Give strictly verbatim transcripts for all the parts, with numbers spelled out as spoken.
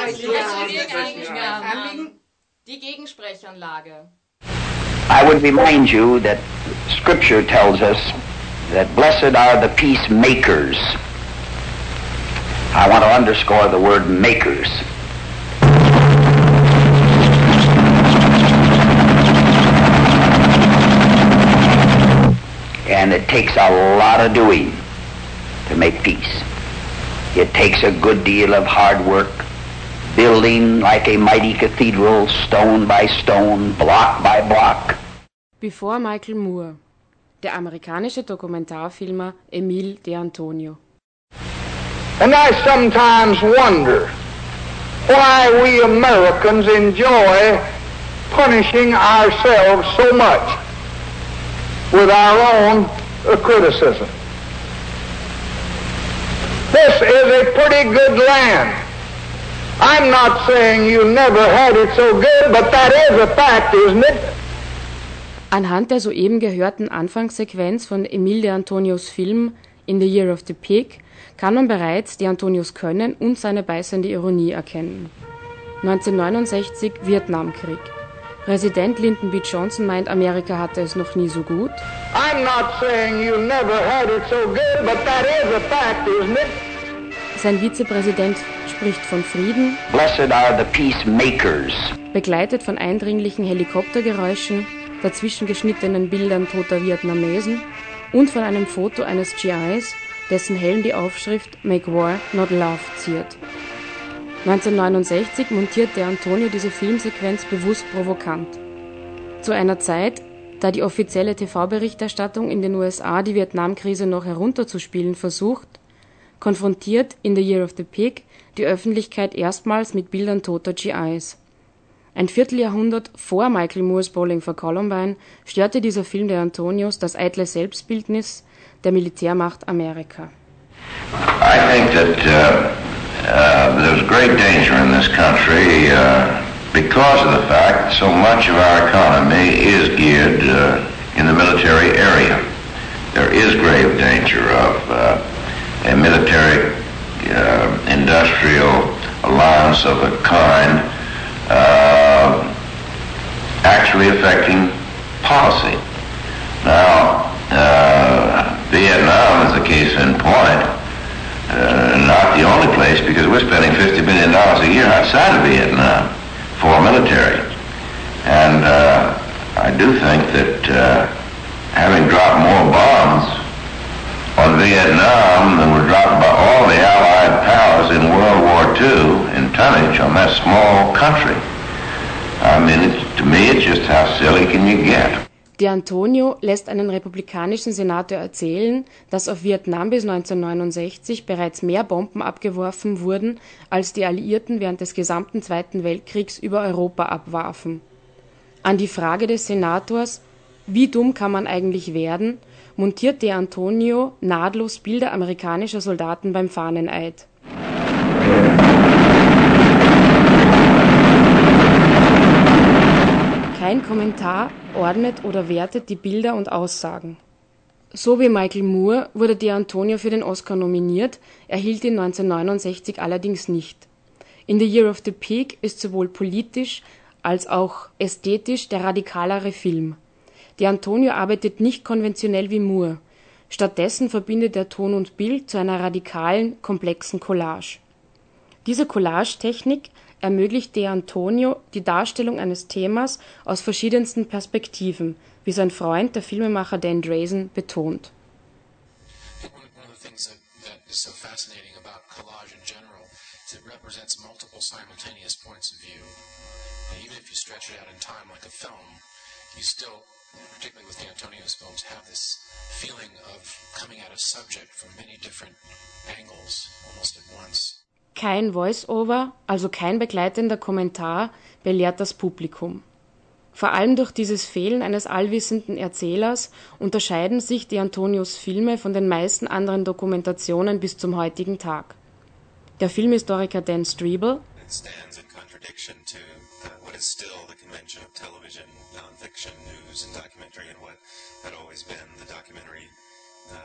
Die Gegensprechanlage. I would remind you that Scripture tells us that blessed are the peacemakers. I want to underscore the word makers. And it takes a lot of doing to make peace. It takes a good deal of hard work, building like a mighty cathedral, stone by stone, block by block. Bevor Michael Moore, der amerikanische Dokumentarfilmer Emile De Antonio. And I sometimes wonder why we Americans enjoy punishing ourselves so much with our own uh, criticism. This is a pretty good land. I'm not saying you never had it so good, but that is a fact, isn't it? Anhand der soeben gehörten Anfangssequenz von Emile De Antonios Film In the Year of the Pig kann man bereits De Antonios Können und seine beißende Ironie erkennen. neunzehnhundertneunundsechzig Vietnamkrieg. Präsident Lyndon B. Johnson meint, Amerika hatte es noch nie so gut. I'm not saying you never had it so good, but that is a fact, isn't it? Sein Vizepräsident spricht von Frieden, Blessed are the peacemakers. begleitet von eindringlichen Helikoptergeräuschen, dazwischen geschnittenen Bildern toter Vietnamesen und von einem Foto eines G Is, dessen Helm die Aufschrift Make War, Not Love ziert. neunzehnhundertneunundsechzig montiert De Antonio diese Filmsequenz bewusst provokant. Zu einer Zeit, da die offizielle T V-Berichterstattung in den U S A die Vietnamkrise noch herunterzuspielen versucht, konfrontiert In the Year of the Pig die Öffentlichkeit erstmals mit Bildern toter G Is. Ein Vierteljahrhundert vor Michael Moores Bowling for Columbine störte dieser Film De Antonios das eitle Selbstbildnis der Militärmacht Amerika. I think that uh, uh, there's great danger in this country uh, because of the fact that so much of our economy is geared uh, in the military area. There is grave danger of uh, a military uh, industrial alliance of a kind uh, actually affecting policy. Now, uh, Vietnam is a case in point, uh, not the only place, because we're spending fifty billion dollars a year outside of Vietnam for military. And uh, I do think that uh, having dropped more bombs on Vietnam than were dropped by all the Allied powers in World War Two in tonnage on that small country. I mean, it's, to me, it's just how silly can you get? De Antonio lässt einen republikanischen Senator erzählen, dass auf Vietnam bis neunzehnhundertneunundsechzig bereits mehr Bomben abgeworfen wurden, als die Alliierten während des gesamten Zweiten Weltkriegs über Europa abwarfen. An die Frage des Senators, wie dumm kann man eigentlich werden, montiert De Antonio nahtlos Bilder amerikanischer Soldaten beim Fahneneid. Kein Kommentar ordnet oder wertet die Bilder und Aussagen. So wie Michael Moore wurde De Antonio für den Oscar nominiert, erhielt ihn neunzehnhundertneunundsechzig allerdings nicht. In the Year of the Pig ist sowohl politisch als auch ästhetisch der radikalere Film. De Antonio arbeitet nicht konventionell wie Moore. Stattdessen verbindet er Ton und Bild zu einer radikalen, komplexen Collage. Diese Collage-Technik ermöglicht De Antonio die Darstellung eines Themas aus verschiedensten Perspektiven, wie sein Freund, der Filmemacher Dan Drazen, betont. One of the things that, that is so fascinating about collage in general is it represents multiple simultaneous points of view. And even if you stretch it out in time like a film, you still, particularly with De Antonio's films, have this feeling of coming at a subject from many different angles almost at once. Kein Voice-Over, also kein begleitender Kommentar, belehrt das Publikum. Vor allem durch dieses Fehlen eines allwissenden Erzählers unterscheiden sich De Antonios Filme von den meisten anderen Dokumentationen bis zum heutigen Tag. Der Filmhistoriker Dan Strebel It stands in contradiction to uh, what is still the convention of television, nonfiction, news, and documentary, and what had always been the documentary uh,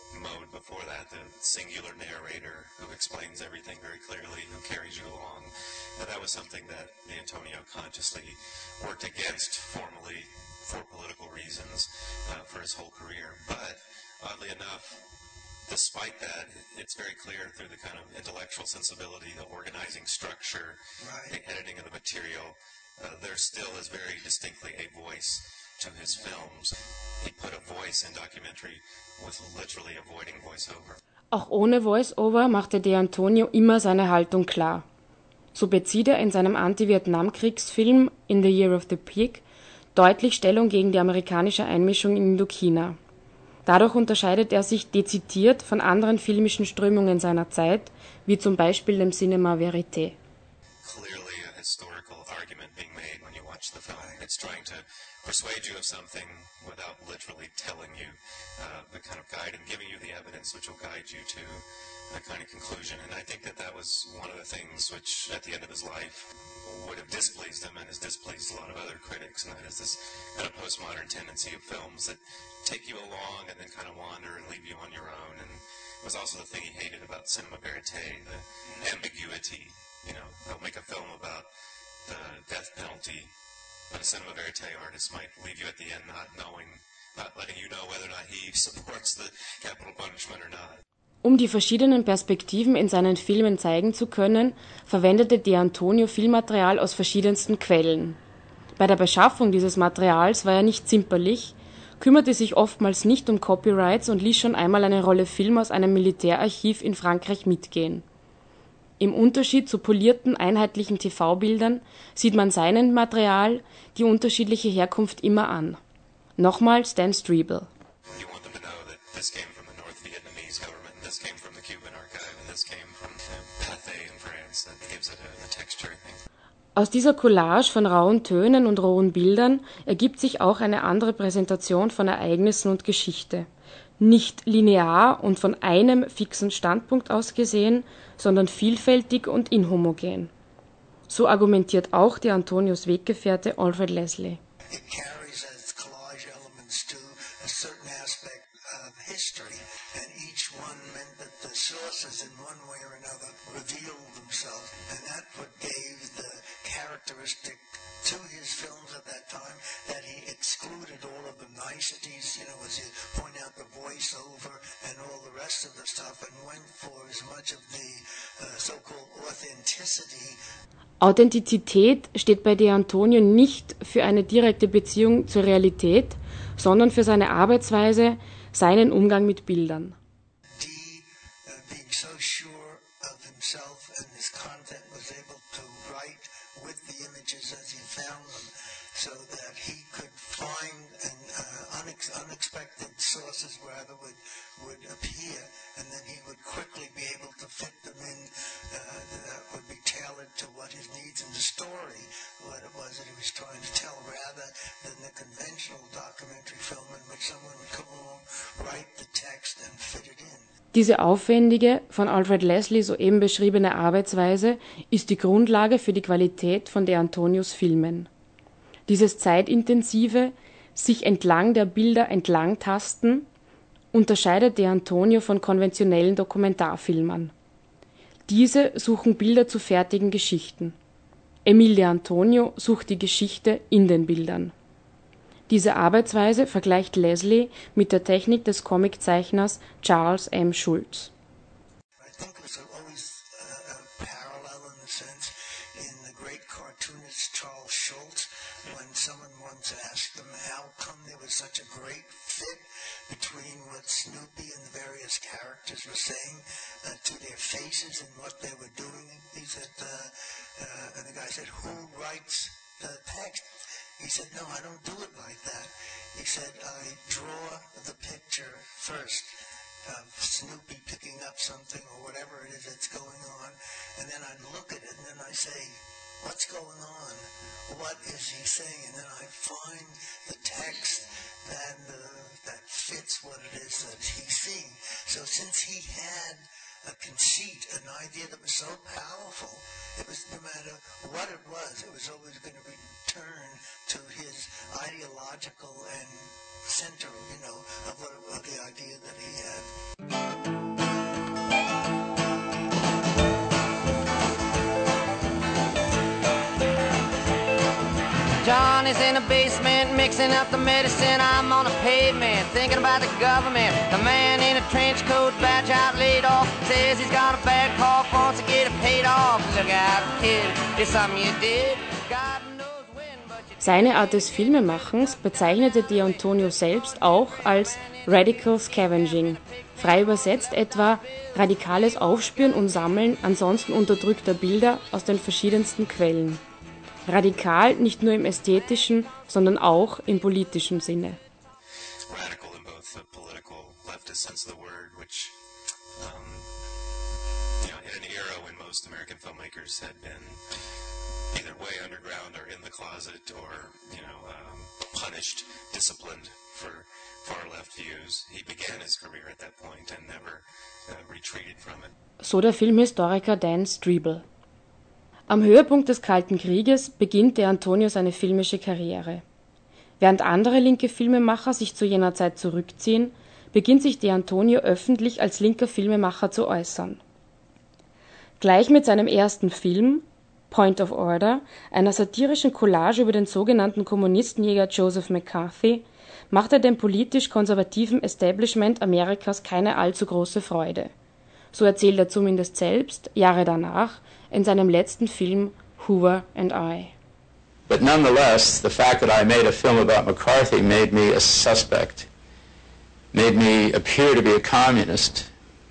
mode before that, the singular narrator who explains everything very clearly, who carries you along. And that was something that D'Antonio consciously worked against formally for political reasons uh, for his whole career. But oddly enough, despite that, it's very clear through the kind of intellectual sensibility, the organizing structure, right, the editing of the material, uh, there still is very distinctly a voice to his films. He put a voice in documentary with literally avoiding voiceover. Auch ohne Voice-Over machte D'Antonio immer seine Haltung klar. So bezieht er in seinem Anti-Vietnam-Kriegsfilm In the Year of the Pig deutlich Stellung gegen die amerikanische Einmischung in Indochina. Dadurch unterscheidet er sich dezidiert von anderen filmischen Strömungen seiner Zeit, wie zum Beispiel dem Cinema Verité. Clearly a historical argument being made when you watch the film. It's trying to persuade you of something without literally telling you, uh, the kind of guide and giving you the evidence which will guide you to a kind of conclusion. And I think that that was one of the things which, at the end of his life, would have displeased him and has displeased a lot of other critics, and that is this kind of postmodern tendency of films that take you along and then kind of wander and leave you on your own. And it was also the thing he hated about cinema verite, the ambiguity. You know, they'll make a film about the death penalty, but a cinema verite artist might leave you at the end not knowing, not letting you know whether or not he supports the capital punishment or not. Um die verschiedenen Perspektiven in seinen Filmen zeigen zu können, verwendete D'Antonio Filmmaterial aus verschiedensten Quellen. Bei der Beschaffung dieses Materials war er nicht zimperlich, kümmerte sich oftmals nicht um Copyrights und ließ schon einmal eine Rolle Film aus einem Militärarchiv in Frankreich mitgehen. Im Unterschied zu polierten, einheitlichen T V-Bildern sieht man seinem Material die unterschiedliche Herkunft immer an. Nochmal Stan Striebel. Aus dieser Collage von rauen Tönen und rohen Bildern ergibt sich auch eine andere Präsentation von Ereignissen und Geschichte. Nicht linear und von einem fixen Standpunkt aus gesehen, sondern vielfältig und inhomogen. So argumentiert auch D'Antonios Weggefährte Alfred Leslie. It carries as collage elements to a certain aspect of history, and each one meant that the sources in one way or another revealed themselves, and that what gave the characteristic to his films at that time, that he excluded all of the niceties, you know, as you point out, the voiceover and all the rest of the stuff, and went for as much of the uh, so-called authenticity. Authentizität steht bei D'Antonio nicht für eine direkte Beziehung zur Realität, sondern für seine Arbeitsweise, seinen Umgang mit Bildern. D, uh, being so sure of himself and his content, was able to write with the images as he found them, so that he could find an uh, unex unexpected sources rather would would appear, and then he would quickly be able to fit them in uh, that would be tailored to what his needs in the story, what it was that he was trying to tell, rather than the conventional documentary film in which someone would come along, write the text and fit it in. Diese aufwendige, von Alfred Leslie soeben beschriebene Arbeitsweise ist die Grundlage für die Qualität von D'Antonios Filmen. Dieses zeitintensive, sich entlang der Bilder entlangtasten, unterscheidet D'Antonio von konventionellen Dokumentarfilmern. Diese suchen Bilder zu fertigen Geschichten. Emile D'Antonio sucht die Geschichte in den Bildern. Diese Arbeitsweise vergleicht Leslie mit der Technik des Comiczeichners Charles M. Schulz. I think it was always a, a parallel in the sense in the great cartoonist Charles Schulz, when someone once asked him how come there was such a great fit between what Snoopy and the various characters were saying uh, to their faces and what they were doing. He said, uh, uh, and the guy said, who writes the text? He said, no, I don't do it like that. He said, I draw the picture first of Snoopy picking up something or whatever it is that's going on, and then I look at it and then I say, what's going on? What is he saying? And then I find the text that, uh, that fits what it is that he's seeing. So since he had a conceit, an idea that was so powerful, it was no matter what it was, it was always going to return to his ideological and center, you know, of, what, of the idea that he had. Johnny's in the basement mixing up the medicine. I'm on the pavement thinking about the government. The man in a trench coat, badge out, laid off, says he's got a bad cough, wants to get it paid off. Look out, kid, it's something you did. God knows when, but you... Seine Art des Filmemachens bezeichnete D'Antonio selbst auch als Radical Scavenging, frei übersetzt etwa radikales Aufspüren und Sammeln ansonsten unterdrückter Bilder aus den verschiedensten Quellen. Radikal nicht nur im ästhetischen, sondern auch im politischen Sinne. Radical in both the political leftist sense of the word, which, um, you know, in an era when most American filmmakers had been either way underground or in the closet or, you know, um, punished, disciplined for far left views. He began his career at that point and never uh, retreated from it. So der Filmhistoriker Dan Strebel. Am Höhepunkt des Kalten Krieges beginnt D'Antonio seine filmische Karriere. Während andere linke Filmemacher sich zu jener Zeit zurückziehen, beginnt sich D'Antonio öffentlich als linker Filmemacher zu äußern. Gleich mit seinem ersten Film, Point of Order, einer satirischen Collage über den sogenannten Kommunistenjäger Joseph McCarthy, macht er dem politisch-konservativen Establishment Amerikas keine allzu große Freude. So erzählt er zumindest selbst, Jahre danach, in seinem letzten Film Hoover and I. But nonetheless, the fact that I made a film about McCarthy made me a suspect, made me appear to be a communist.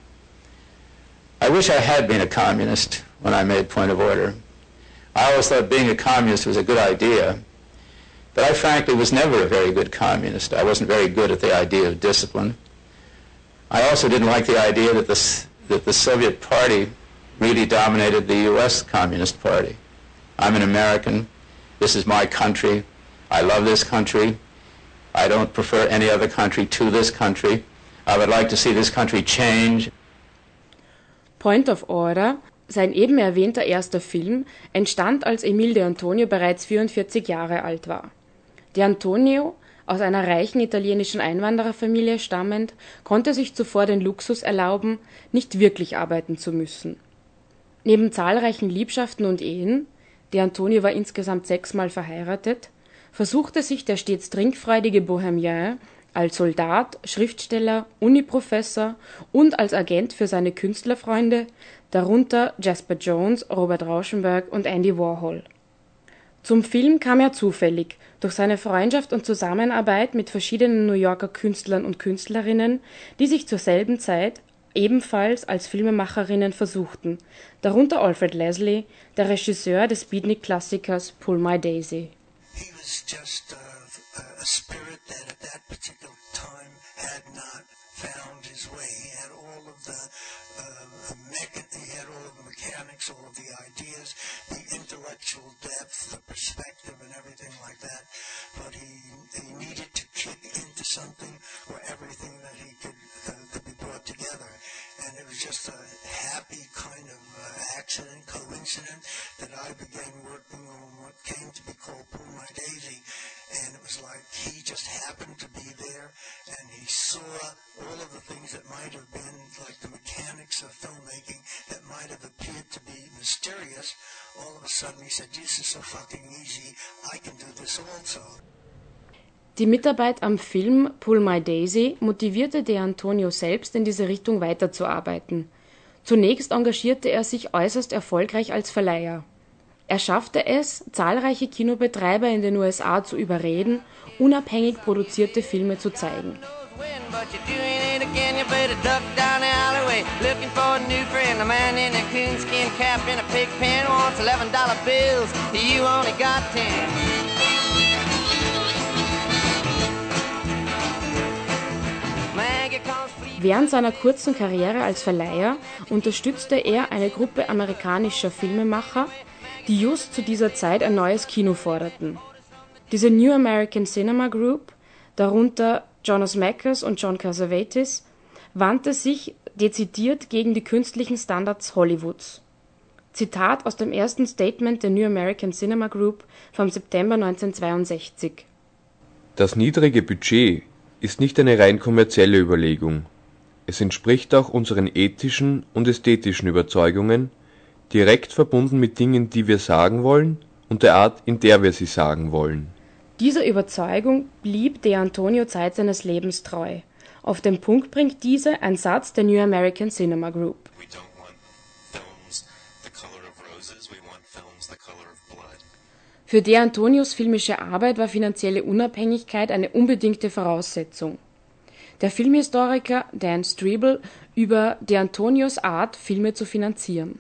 I wish I had been a communist when I made Point of Order. I always thought being a communist was a good idea, but I frankly was never a very good communist. I wasn't very good at the idea of discipline. I also didn't like the idea that the, that the Soviet Party really dominated the U S Communist Party. I'm an American. This is my country. I love this country. I don't prefer any other country to this country. I would like to see this country change. Point of Order, sein eben erwähnter erster Film, entstand, als Emile D'Antonio bereits vierundvierzig Jahre alt war. D'Antonio, aus einer reichen italienischen Einwandererfamilie stammend, konnte sich zuvor den Luxus erlauben, nicht wirklich arbeiten zu müssen. Neben zahlreichen Liebschaften und Ehen, D'Antonio war insgesamt sechsmal verheiratet, versuchte sich der stets trinkfreudige Bohemien als Soldat, Schriftsteller, Uniprofessor und als Agent für seine Künstlerfreunde, darunter Jasper Jones, Robert Rauschenberg und Andy Warhol. Zum Film kam er zufällig, durch seine Freundschaft und Zusammenarbeit mit verschiedenen New Yorker Künstlern und Künstlerinnen, die sich zur selben Zeit ebenfalls als Filmemacherinnen versuchten, darunter Alfred Leslie, der Regisseur des Beatnik-Klassikers Pull My Daisy. He was just a, a spirit that at that particular time had not found his way. He had all of the, uh, mechan- he had all of the mechanics, all of the ideas, the intellectual depth, the perspective and everything like that. But he, he needed to kick into something where everything that he could, uh, could be brought together. And it was just a happy kind of uh, accident, coincidence, that I began working on what came to be called Pull My Daisy. And it was like he just happened to be there, and he saw all of the things that might have been like the mechanics of filmmaking that might have appeared to be mysterious. All of a sudden he said, this is so fucking easy, I can do this also. Die Mitarbeit am Film Pull My Daisy motivierte D'Antonio selbst, in diese Richtung weiterzuarbeiten. Zunächst engagierte er sich äußerst erfolgreich als Verleiher. Er schaffte es, zahlreiche Kinobetreiber in den U S A zu überreden, unabhängig produzierte Filme zu zeigen. Während seiner kurzen Karriere als Verleiher unterstützte er eine Gruppe amerikanischer Filmemacher, die just zu dieser Zeit ein neues Kino forderten. Diese New American Cinema Group, darunter Jonas Mekas und John Cassavetes, wandte sich dezidiert gegen die künstlichen Standards Hollywoods. Zitat aus dem ersten Statement der New American Cinema Group vom September neunzehnhundertzweiundsechzig. Das niedrige Budget ist nicht eine rein kommerzielle Überlegung. Es entspricht auch unseren ethischen und ästhetischen Überzeugungen, direkt verbunden mit Dingen, die wir sagen wollen und der Art, in der wir sie sagen wollen. Dieser Überzeugung blieb De Antonio Zeit seines Lebens treu. Auf den Punkt bringt diese ein Satz der New American Cinema Group. Für De Antonios filmische Arbeit war finanzielle Unabhängigkeit eine unbedingte Voraussetzung. Der Filmhistoriker Dan Strebel über De Antonios Art, Filme zu finanzieren.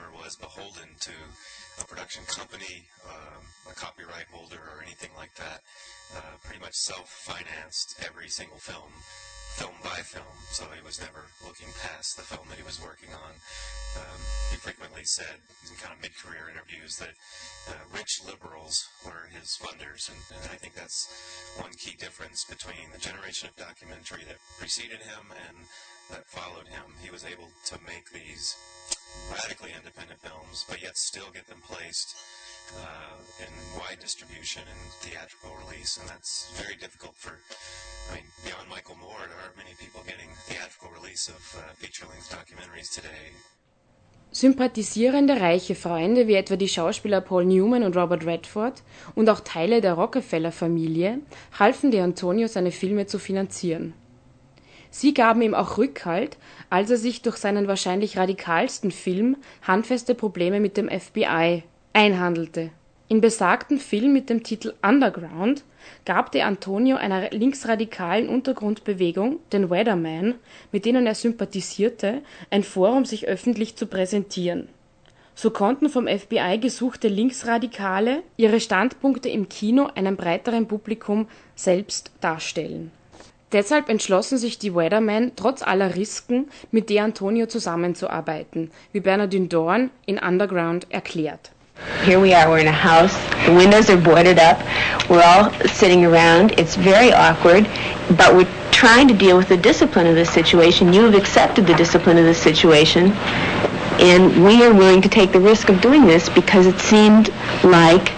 film by film, so he was never looking past the film that he was working on. Um, he frequently said in kind of mid-career interviews that uh, rich liberals were his funders, and, and I think that's one key difference between the generation of documentary that preceded him and that followed him. He was able to make these radically independent films, but yet still get them placed uh, in wide distribution and theatrical release, and that's very difficult for, I mean, beyond Michael Moore, there aren't many people getting theatrical release of uh, feature-length documentaries today. Sympathisierende reiche Freunde wie etwa die Schauspieler Paul Newman und Robert Redford und auch Teile der Rockefeller-Familie halfen De Antonio, seine Filme zu finanzieren. Sie gaben ihm auch Rückhalt, als er sich durch seinen wahrscheinlich radikalsten Film Handfeste Probleme mit dem F B I einhandelte. In besagten Film mit dem Titel Underground gab De Antonio einer linksradikalen Untergrundbewegung, den Weathermen, mit denen er sympathisierte, ein Forum, sich öffentlich zu präsentieren. So konnten vom F B I gesuchte Linksradikale ihre Standpunkte im Kino einem breiteren Publikum selbst darstellen. Deshalb entschlossen sich die Weathermen trotz aller Risiken mit De Antonio zusammenzuarbeiten, wie Bernardine Dohrn in Underground erklärt. Here we are, we're in a house, the windows are boarded up, we're all sitting around, it's very awkward, but we're trying to deal with the discipline of this situation. You have accepted the discipline of this situation, and we are willing to take the risk of doing this because it seemed like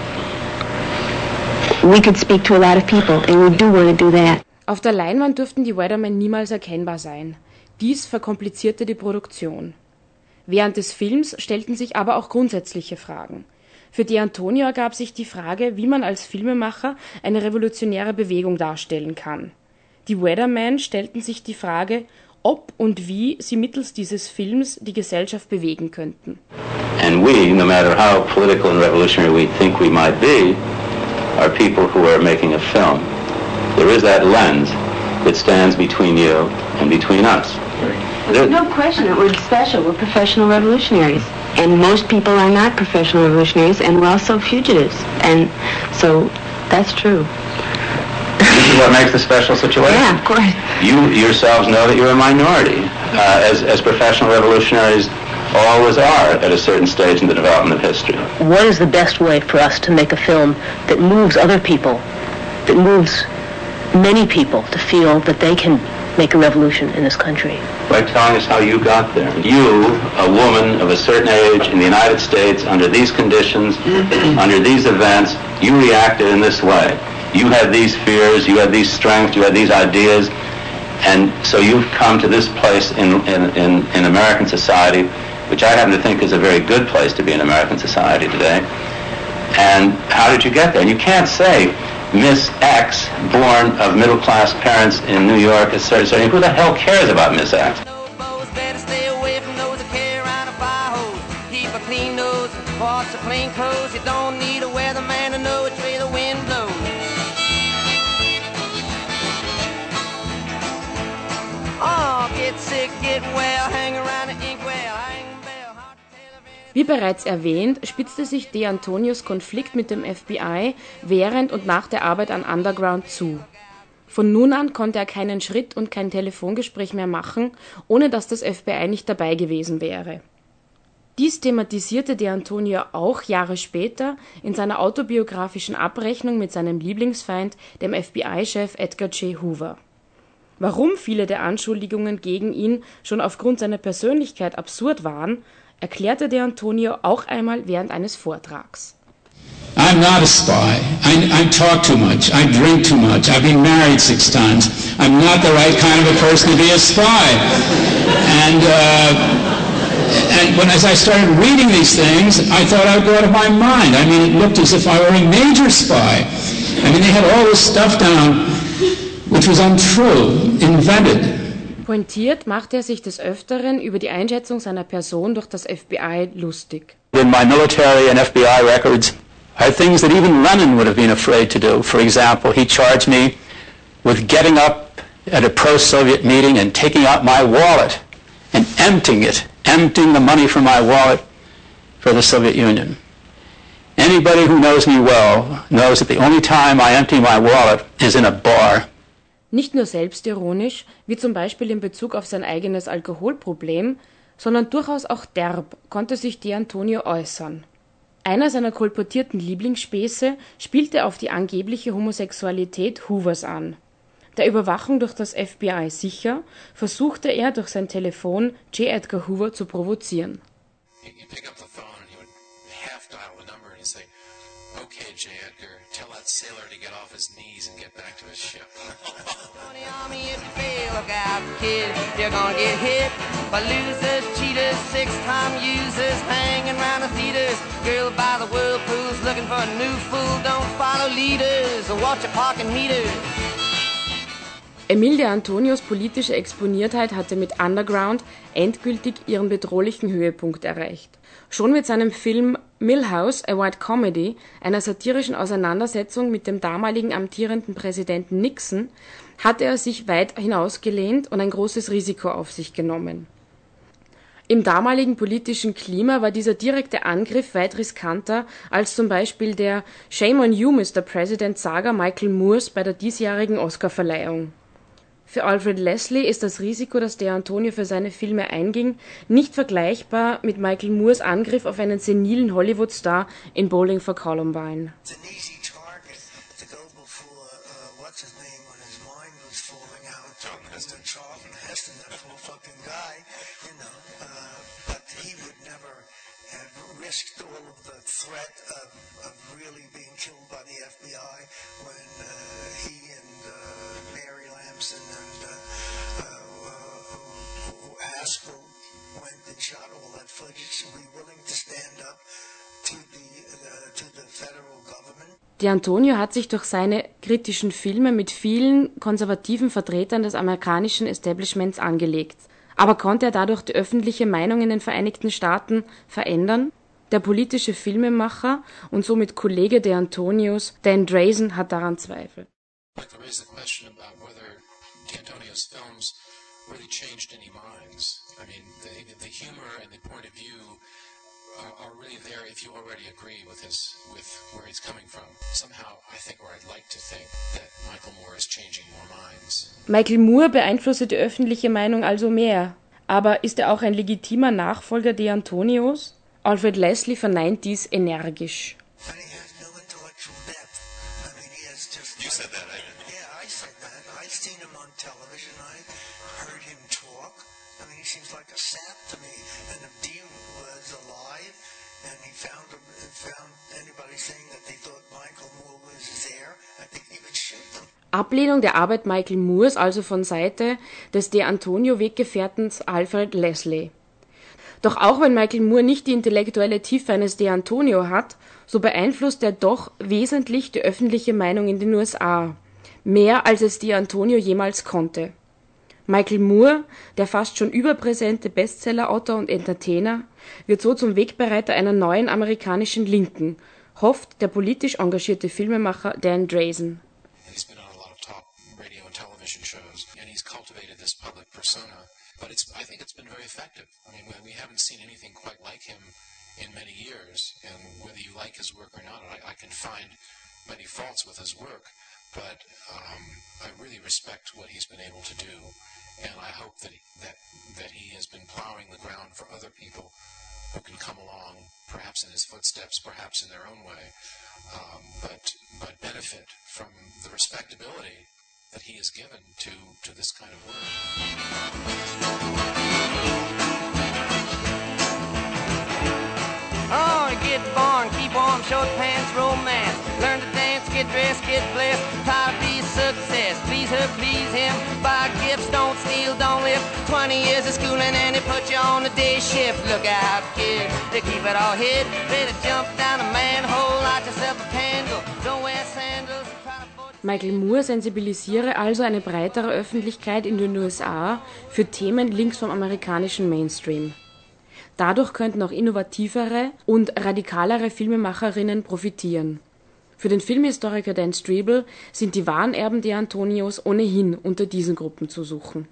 we could speak to a lot of people, and we do want to do that. Auf der Leinwand durften die Weathermen niemals erkennbar sein. Dies verkomplizierte die Produktion. Während des Films stellten sich aber auch grundsätzliche Fragen. Für De Antonio ergab sich die Frage, wie man als Filmemacher eine revolutionäre Bewegung darstellen kann. Die Weathermen stellten sich die Frage, ob und wie sie mittels dieses Films die Gesellschaft bewegen könnten. And we, no matter how political and revolutionary we think we might be, are people who are making a film. There is that lens that stands between you and between us. There's no question that we're special. We're professional revolutionaries. And most people are not professional revolutionaries, and we're also fugitives. And so that's true. This is what makes the special situation. Yeah, of course. You yourselves know that you're a minority, uh, as, as professional revolutionaries always are at a certain stage in the development of history. What is the best way for us to make a film that moves other people, that moves many people to feel that they can make a revolution in this country? By telling us how you got there. You, a woman of a certain age in the United States, under these conditions, under these events, you reacted in this way. You had these fears, you had these strengths, you had these ideas, and so you've come to this place in, in, in, in American society, which I happen to think is a very good place to be in American society today. And how did you get there? And you can't say, Miss X, born of middle-class parents in New York, et cetera, et cetera. Who the hell cares about Miss X? Wie bereits erwähnt, spitzte sich De Antonios Konflikt mit dem F B I während und nach der Arbeit an Underground zu. Von nun an konnte er keinen Schritt und kein Telefongespräch mehr machen, ohne dass das F B I nicht dabei gewesen wäre. Dies thematisierte De Antonio auch Jahre später in seiner autobiografischen Abrechnung mit seinem Lieblingsfeind, dem F B I-Chef Edgar J. Hoover. Warum viele der Anschuldigungen gegen ihn schon aufgrund seiner Persönlichkeit absurd waren, erklärte De Antonio auch einmal während eines Vortrags. I'm not a spy. I, I talk too much. I drink too much. I've been married six times. I'm not the right kind of a person to be a spy. And uh, And when, as I started reading these things, I thought I would go out of my mind. I mean, it looked as if I were a major spy. I mean, they had all this stuff down which was untrue, invented. Pointiert machte er sich des Öfteren über die Einschätzung seiner Person durch das F B I lustig. In my military and F B I records are things that even Lenin would have been afraid to do. For example, he charged me with getting up at a pro-Soviet meeting and taking out my wallet and emptying it, emptying the money from my wallet for the Soviet Union. Anybody who knows me well knows that the only time I empty my wallet is in a bar. Nicht nur selbstironisch, wie zum Beispiel in Bezug auf sein eigenes Alkoholproblem, sondern durchaus auch derb konnte sich De Antonio äußern. Einer seiner kolportierten Lieblingsspäße spielte auf die angebliche Homosexualität Hoovers an. Der Überwachung durch das F B I sicher, versuchte er durch sein Telefon J. Edgar Hoover zu provozieren. Okay, J. Edgar, tell that sailor to get off his knees and get back to his ship. Look out, kid, you're gonna get hit by losers, cheaters, six-time users, hanging around the theaters. Girl by the whirlpools looking for a new fool. Don't follow leaders or watch your parking meters. Emil de Antonios politische Exponiertheit hatte mit Underground endgültig ihren bedrohlichen Höhepunkt erreicht. Schon mit seinem Film Milhouse, a White Comedy, einer satirischen Auseinandersetzung mit dem damaligen amtierenden Präsidenten Nixon, hatte er sich weit hinausgelehnt und ein großes Risiko auf sich genommen. Im damaligen politischen Klima war dieser direkte Angriff weit riskanter als zum Beispiel der Shame on you, Mister President Saga Michael Moores bei der diesjährigen Oscarverleihung. Für Alfred Leslie ist das Risiko, das De Antonio für seine Filme einging, nicht vergleichbar mit Michael Moores Angriff auf einen senilen Hollywood-Star in Bowling for Columbine. Risked all of the threat of, of really being killed by the F B I when uh, he and uh, Mary Lamson and uh, uh, Haskell went and shot all that footage. Are we willing to stand up to the, uh, to the federal government? De Antonio hat sich durch seine kritischen Filme mit vielen konservativen Vertretern des amerikanischen Establishments angelegt. Aber konnte er dadurch die öffentliche Meinung in den Vereinigten Staaten verändern? Der politische Filmemacher und somit Kollege De Antonios, Dan Drazen, hat daran Zweifel. Like to raise the question about whether De Antonio's films really changed any minds. I mean, the, the humor and the point of view are, are really there if you already agree with his, with where he's coming from. Somehow, I think, or I'd like to think, that Michael Moore is changing more minds. Michael Moore beeinflusste die öffentliche Meinung also mehr. Aber ist er auch ein legitimer Nachfolger De Antonios? Alfred Leslie verneint dies energisch. You said that, I didn't. Yeah, I said that. I've seen him on television. I heard him talk. I mean, he seems like a sap to me. And if Dean was alive and he found found anybody saying that they thought Michael Moore was there, I think he would shoot them. Ablehnung der Arbeit Michael Moores also von Seite des De Antonio-Weggefährtens Alfred Leslie. Doch auch wenn Michael Moore nicht die intellektuelle Tiefe eines De Antonio hat, so beeinflusst er doch wesentlich die öffentliche Meinung in den U S A. Mehr als es De Antonio jemals konnte. Michael Moore, der fast schon überpräsente Bestsellerautor und Entertainer, wird so zum Wegbereiter einer neuen amerikanischen Linken, hofft der politisch engagierte Filmemacher Dan Drazen. He's been on a lot of top radio and television shows, and he's cultivated this public persona. But it's, I think it's been very effective. I mean, we haven't seen anything quite like him in many years, and whether you like his work or not, I, I can find many faults with his work, but um, I really respect what he's been able to do, and I hope that he, that that he has been plowing the ground for other people who can come along, perhaps in his footsteps, perhaps in their own way, um, but but benefit from the respectability that he has given to, to this kind of work. Oh, get born, keep warm, short pants, romance. Learn to dance, get dressed, get blessed. Try to be a success. Please her, please him. Buy gifts, don't steal. field, don't live twenty years of schooling and they put you on the day shift. Look out, kid, they keep it all hid. Ready to jump down a manhole, light yourself a candle. Don't wear sandals. Michael Moore sensibilisiere also eine breitere Öffentlichkeit in den U S A für Themen links vom amerikanischen Mainstream. Dadurch könnten auch innovativere und radikalere Filmemacherinnen profitieren. Für den Filmhistoriker Dan Strebel sind die wahren Erben de Antonios ohnehin unter diesen Gruppen zu suchen.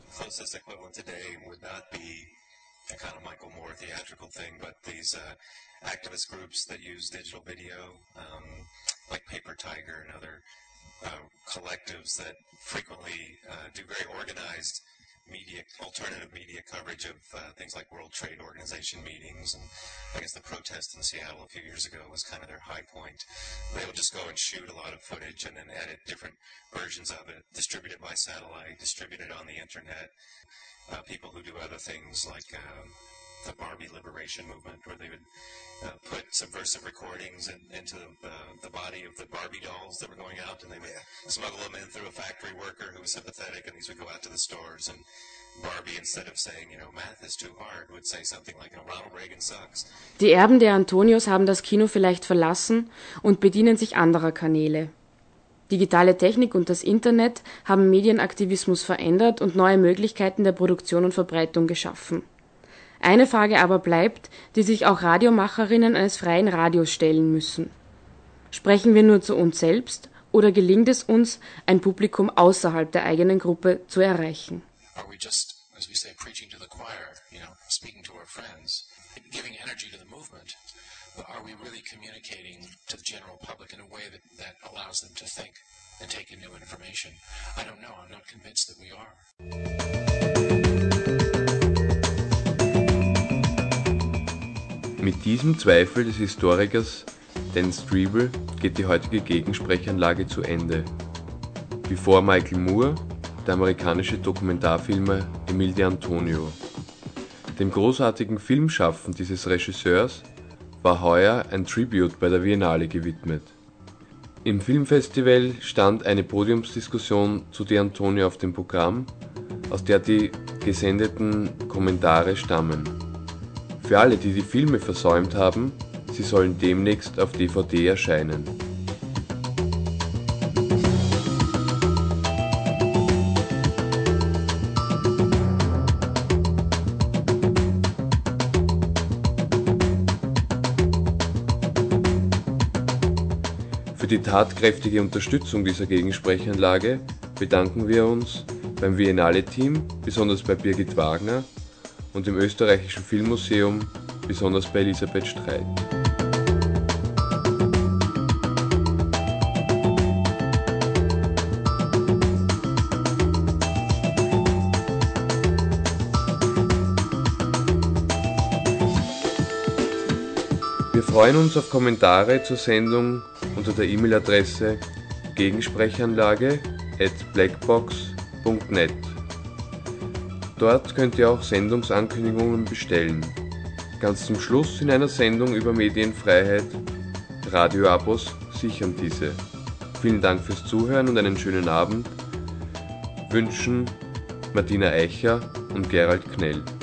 Activist groups that use digital video, um, like Paper Tiger and other uh, collectives that frequently uh, do very organized media, alternative media coverage of uh, things like World Trade Organization meetings, and I guess the protest in Seattle a few years ago was kind of their high point. They would just go and shoot a lot of footage and then edit different versions of it, distribute it by satellite, distribute it on the internet. Uh, people who do other things like uh, the Barbie liberation movement, where they would uh, put subversive recordings in, into the, uh, the body of the Barbie dolls that were going out, and they would smuggle them in through a factory worker who was sympathetic, and these would go out to the stores, and Barbie, instead of saying, you know, math is too hard, would say something like, you know, Ronald Reagan sucks. Die Erben der Antonios haben das Kino vielleicht verlassen und bedienen sich anderer Kanäle. Digitale Technik und das Internet haben Medienaktivismus verändert und neue Möglichkeiten der Produktion und Verbreitung geschaffen. Eine Frage aber bleibt, die sich auch Radiomacherinnen eines freien Radios stellen müssen. Sprechen wir nur zu uns selbst oder gelingt es uns, ein Publikum außerhalb der eigenen Gruppe zu erreichen? Are we just, as we say, preaching to the choir, you know, speaking to our friends, giving energy to the movement, but are we really communicating to the general public in a way that, that allows them to think and take in new information? I don't know. I'm not convinced that we are. Mit diesem Zweifel des Historikers Dan Strebel geht die heutige Gegensprechanlage zu Ende. Bevor Michael Moore, der amerikanische Dokumentarfilmer Emile de Antonio. Dem großartigen Filmschaffen dieses Regisseurs war heuer ein Tribute bei der Biennale gewidmet. Im Filmfestival stand eine Podiumsdiskussion zu de Antonio auf dem Programm, aus der die gesendeten Kommentare stammen. Für alle, die die Filme versäumt haben, sie sollen demnächst auf D V D erscheinen. Für die tatkräftige Unterstützung dieser Gegensprechanlage bedanken wir uns beim Biennale-Team, besonders bei Birgit Wagner, und im Österreichischen Filmmuseum, besonders bei Elisabeth Streit. Wir freuen uns auf Kommentare zur Sendung unter der E-Mail-Adresse gegensprechanlage at blackbox punkt net. Dort könnt ihr auch Sendungsankündigungen bestellen. Ganz zum Schluss in einer Sendung über Medienfreiheit. Radioabos sichern diese. Vielen Dank fürs Zuhören und einen schönen Abend. Wünschen Martina Eicher und Gerald Knell.